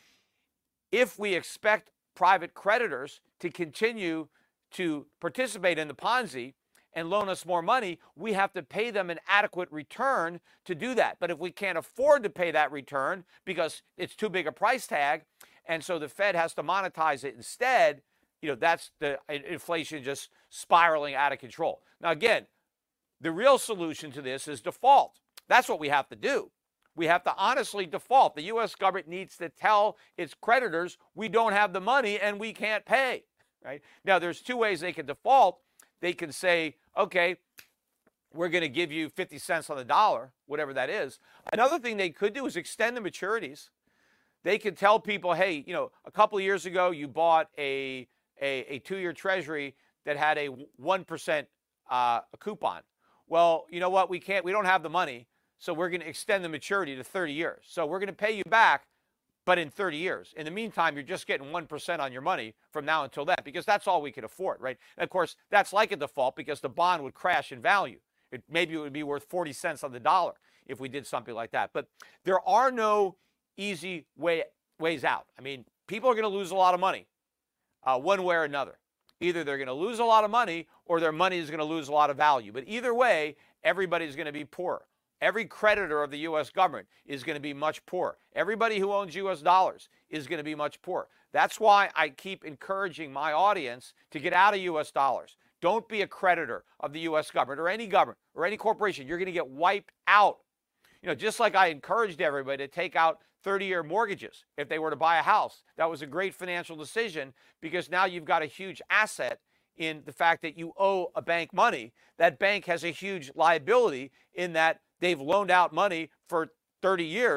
[SPEAKER 3] If we expect private creditors to continue to participate in the Ponzi and loan us more money, we have to pay them an adequate return to do that. But if we can't afford to pay that return because it's too big a price tag, and so the Fed has to monetize it instead, you know, that's the inflation just spiraling out of control. Now, again, the real solution to this is default. That's what we have to do. We have to honestly default. The U S government needs to tell its creditors, we don't have the money and we can't pay, right? Now, there's two ways they can default. They can say, okay, we're going to give you fifty cents on the dollar, whatever that is. Another thing they could do is extend the maturities. They could tell people, hey, you know, a couple of years ago, you bought a, a, a two-year Treasury that had a one percent uh, coupon. Well, you know what? We can't, we don't have the money. So we're going to extend the maturity to thirty years. So we're going to pay you back, but in thirty years. In the meantime, you're just getting one percent on your money from now until then, because that's all we can afford, right? And of course, that's like a default because the bond would crash in value. It, maybe it would be worth forty cents on the dollar if we did something like that. But there are no easy way, ways out. I mean, people are going to lose a lot of money uh, one way or another. Either they're going to lose a lot of money or their money is going to lose a lot of value. But either way, everybody's going to be poorer. Every creditor of the U S government is going to be much poorer. Everybody who owns U S dollars is going to be much poorer. That's why I keep encouraging my audience to get out of U S dollars. Don't be a creditor of the U S government or any government or any corporation. You're going to get wiped out. You know, just like I encouraged everybody to take out thirty-year mortgages if they were to buy a house. That was a great financial decision because now you've got a huge asset in the fact that you owe a bank money. That bank has a huge liability in that they've loaned out money for thirty years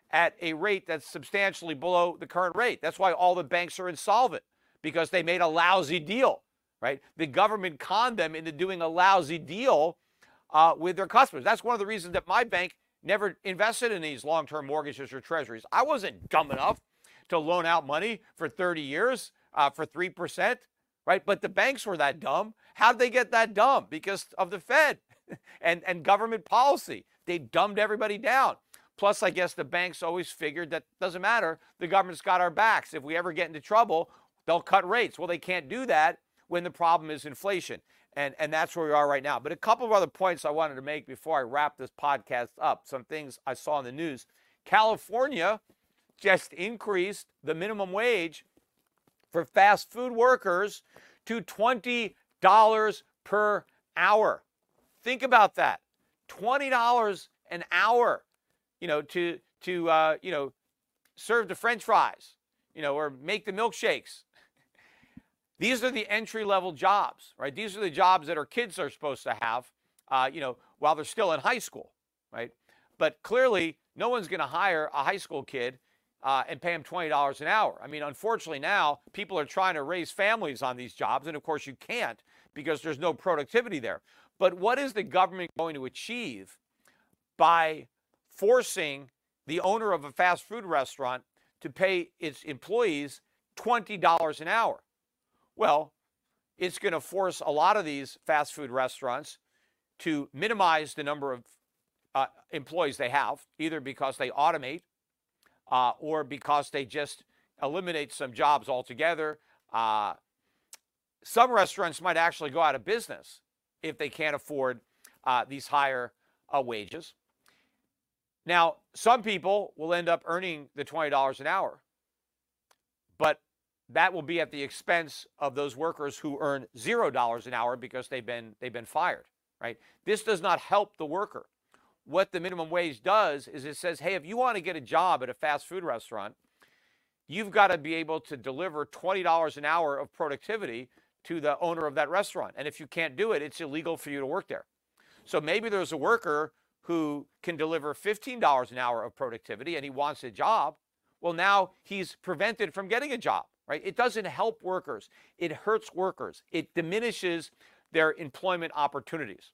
[SPEAKER 3] at a rate that's substantially below the current rate. That's why all the banks are insolvent, because they made a lousy deal, right? The government conned them into doing a lousy deal uh, with their customers. That's one of the reasons that my bank never invested in these long-term mortgages or treasuries. I wasn't dumb enough to loan out money for thirty years uh, for three percent, right? But the banks were that dumb. How did they get that dumb? Because of the Fed and, and government policy. They dumbed everybody down. Plus, I guess the banks always figured that doesn't matter. The government's got our backs. If we ever get into trouble, they'll cut rates. Well, they can't do that when the problem is inflation. And, and that's where we are right now. But a couple of other points I wanted to make before I wrap this podcast up. Some things I saw in the news. California just increased the minimum wage for fast food workers to twenty dollars per hour. Think about that. twenty dollars an hour, you know, to, to uh, you know, serve the French fries, you know, or make the milkshakes. These are the entry-level jobs, right? These are the jobs that our kids are supposed to have, uh, you know, while they're still in high school, right? But clearly, no one's going to hire a high school kid uh, and pay him twenty dollars an hour. I mean, unfortunately now, people are trying to raise families on these jobs, and of course you can't because there's no productivity there. But what is the government going to achieve by forcing the owner of a fast food restaurant to pay its employees twenty dollars an hour? Well, it's going to force a lot of these fast food restaurants to minimize the number of uh, employees they have, either because they automate uh, or because they just eliminate some jobs altogether. Uh, some restaurants might actually go out of business if they can't afford uh, these higher uh, wages. Now, some people will end up earning the twenty dollars an hour, but that will be at the expense of those workers who earn zero dollars an hour because they've been they've been fired, right? This does not help the worker. What the minimum wage does is it says, hey, if you want to get a job at a fast food restaurant, you've got to be able to deliver twenty dollars an hour of productivity to the owner of that restaurant. And if you can't do it, it's illegal for you to work there. So maybe there's a worker who can deliver fifteen dollars an hour of productivity and he wants a job. Well, now he's prevented from getting a job. Right? It doesn't help workers. It hurts workers. It diminishes their employment opportunities.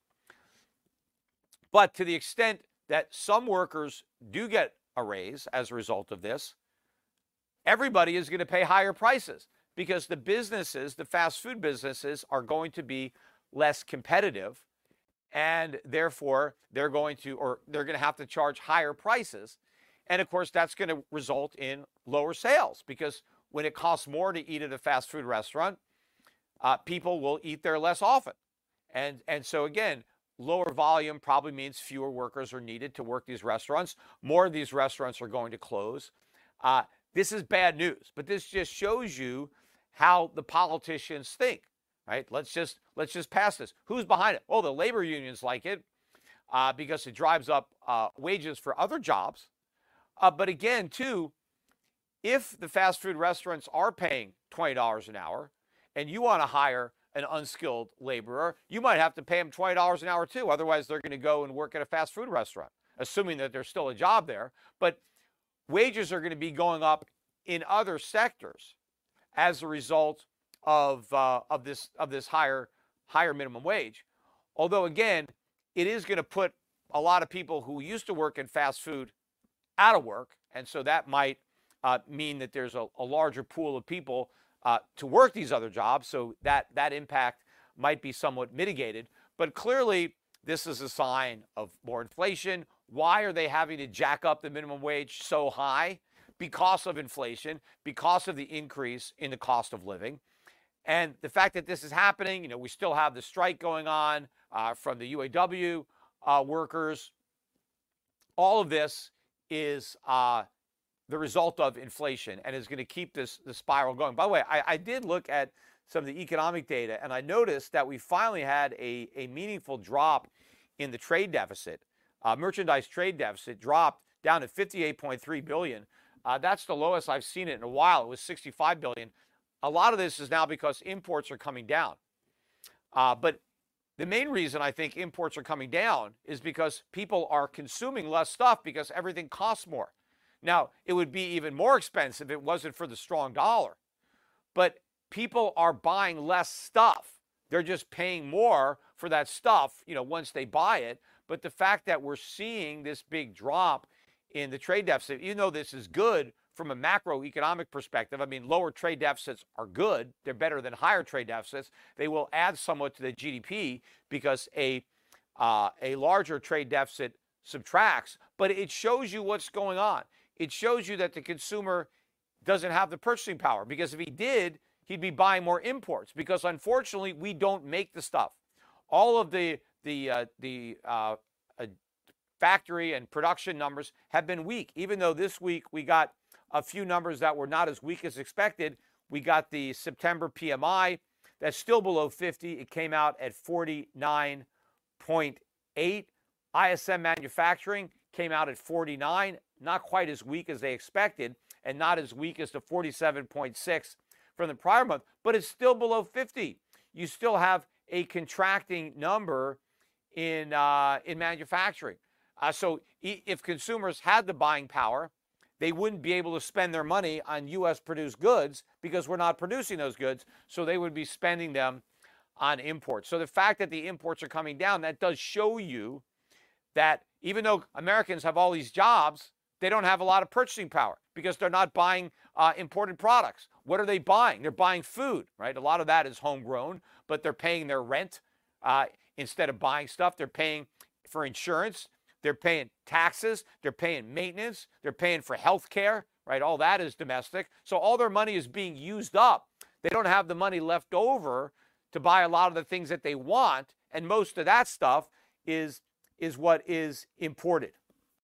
[SPEAKER 3] But to the extent that some workers do get a raise as a result of this, everybody is going to pay higher prices because the businesses, the fast food businesses, are going to be less competitive, and therefore they're going to, or they're going to have to charge higher prices. And of course, that's going to result in lower sales because when it costs more to eat at a fast food restaurant, uh, people will eat there less often. And, and so again, lower volume probably means fewer workers are needed to work these restaurants. More of these restaurants are going to close. Uh, this is bad news, but this just shows you how the politicians think, right? Let's just, let's just pass this. Who's behind it? Oh, the labor unions like it uh, because it drives up uh, wages for other jobs. Uh, but again, too, if the fast food restaurants are paying twenty dollars an hour and you want to hire an unskilled laborer, you might have to pay them twenty dollars an hour too. Otherwise, they're going to go and work at a fast food restaurant, assuming that there's still a job there. But wages are going to be going up in other sectors as a result of, uh, of, this, of this higher, higher minimum wage. Although, again, it is going to put a lot of people who used to work in fast food out of work. And so that might Uh, mean that there's a, a larger pool of people uh, to work these other jobs, so that, that impact might be somewhat mitigated. But clearly, this is a sign of more inflation. Why are they having to jack up the minimum wage so high? Because of inflation, because of the increase in the cost of living. And the fact that this is happening, you know, we still have the strike going on uh, from the U A W uh, workers. All of this is uh, the result of inflation and is going to keep this the spiral going. By the way, I, I did look at some of the economic data, and I noticed that we finally had a, a meaningful drop in the trade deficit. Uh, merchandise trade deficit dropped down to fifty-eight point three billion dollars. Uh, that's the lowest I've seen it in a while. It was sixty-five billion dollars. A lot of this is now because imports are coming down. Uh, but the main reason I think imports are coming down is because people are consuming less stuff because everything costs more. Now, it would be even more expensive if it wasn't for the strong dollar. But people are buying less stuff. They're just paying more for that stuff, you know, once they buy it. But the fact that we're seeing this big drop in the trade deficit, even though this is good from a macroeconomic perspective, I mean, lower trade deficits are good. They're better than higher trade deficits. They will add somewhat to the G D P because a uh, a larger trade deficit subtracts. But it shows you what's going on. It shows you that the consumer doesn't have the purchasing power, because if he did, he'd be buying more imports, because unfortunately we don't make the stuff. All of the the uh, the uh, uh, factory and production numbers have been weak. Even though this week we got a few numbers that were not as weak as expected. We got the September P M I that's still below fifty. It came out at forty-nine point eight. I S M manufacturing came out at forty-nine, not quite as weak as they expected, and not as weak as the forty-seven point six from the prior month, but it's still below fifty. You still have a contracting number in uh, in manufacturing. Uh, so if consumers had the buying power, they wouldn't be able to spend their money on U S produced goods because we're not producing those goods, so they would be spending them on imports. So the fact that the imports are coming down, that does show you that even though Americans have all these jobs, they don't have a lot of purchasing power because they're not buying uh, imported products. What are they buying? They're buying food, right? A lot of that is homegrown, but they're paying their rent uh, instead of buying stuff. They're paying for insurance. They're paying taxes. They're paying maintenance. They're paying for health care, right? All that is domestic. So all their money is being used up. They don't have the money left over to buy a lot of the things that they want, and most of that stuff is, is what is imported.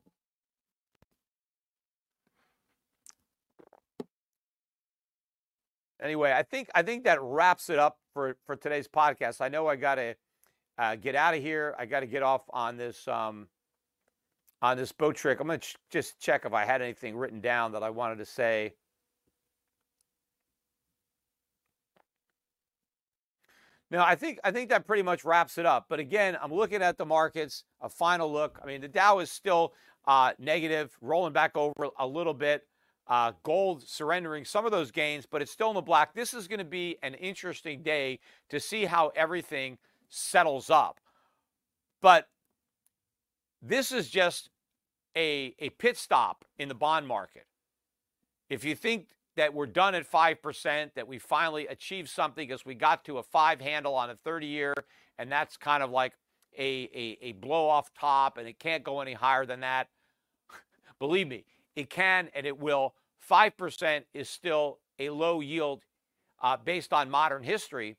[SPEAKER 3] Anyway, I think I think that wraps it up for, for today's podcast. I know I got to uh, get out of here. I got to get off on this um, on this boat trick. I'm going to ch- just check if I had anything written down that I wanted to say. No, I think I think that pretty much wraps it up. But again, I'm looking at the markets. A final look. I mean, the Dow is still uh, negative, rolling back over a little bit. Uh, gold surrendering some of those gains, but it's still in the black. This is going to be an interesting day to see how everything settles up. But this is just a, a pit stop in the bond market. If you think that we're done at five percent, that we finally achieved something as we got to a five handle on a thirty year, and that's kind of like a, a, a blow off top and it can't go any higher than that, believe me, it can and it will. five percent is still a low yield uh, based on modern history,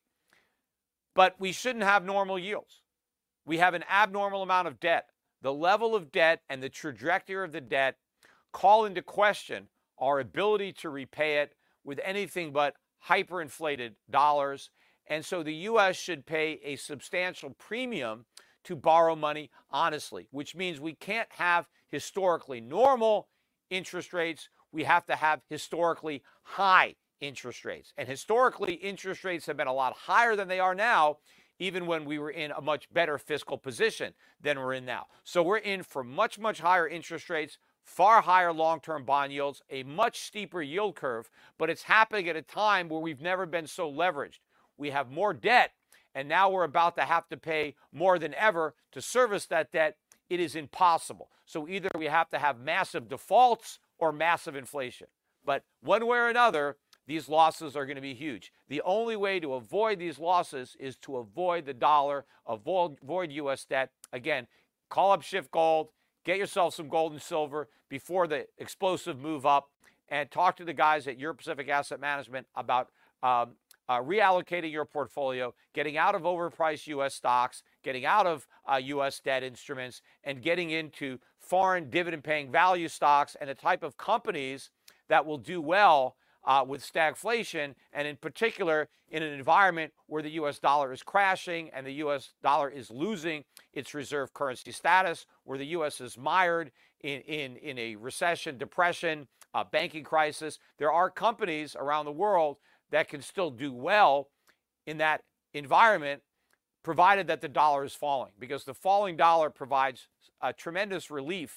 [SPEAKER 3] but we shouldn't have normal yields. We have an abnormal amount of debt. The level of debt and the trajectory of the debt call into question our ability to repay it with anything but hyperinflated dollars. And so the U S should pay a substantial premium to borrow money honestly, which means we can't have historically normal interest rates. We have to have historically high interest rates. And historically, interest rates have been a lot higher than they are now, even when we were in a much better fiscal position than we're in now. So we're in for much, much higher interest rates, far higher long-term bond yields, a much steeper yield curve, but it's happening at a time where we've never been so leveraged. We have more debt, and now we're about to have to pay more than ever to service that debt. It is impossible. So either we have to have massive defaults or massive inflation. But one way or another, these losses are going to be huge. The only way to avoid these losses is to avoid the dollar, avoid, avoid U S debt. Again, call up Shift Gold, get yourself some gold and silver before the explosive move up, and talk to the guys at Euro Pacific Asset Management about um, uh, reallocating your portfolio, getting out of overpriced U S stocks, getting out of uh, U S debt instruments, and getting into foreign dividend-paying value stocks and the type of companies that will do well uh, with stagflation, and in particular in an environment where the U S dollar is crashing and the U S dollar is losing its reserve currency status, where the U S is mired in, in, in a recession, depression, uh, banking crisis. There are companies around the world that can still do well in that environment, provided that the dollar is falling, because the falling dollar provides a tremendous relief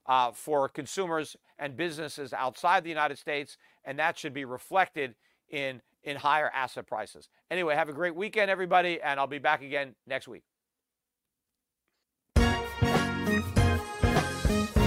[SPEAKER 3] uh, for consumers and businesses outside the United States, and that should be reflected in, in higher asset prices. Anyway, have a great weekend, everybody, and I'll be back again next week.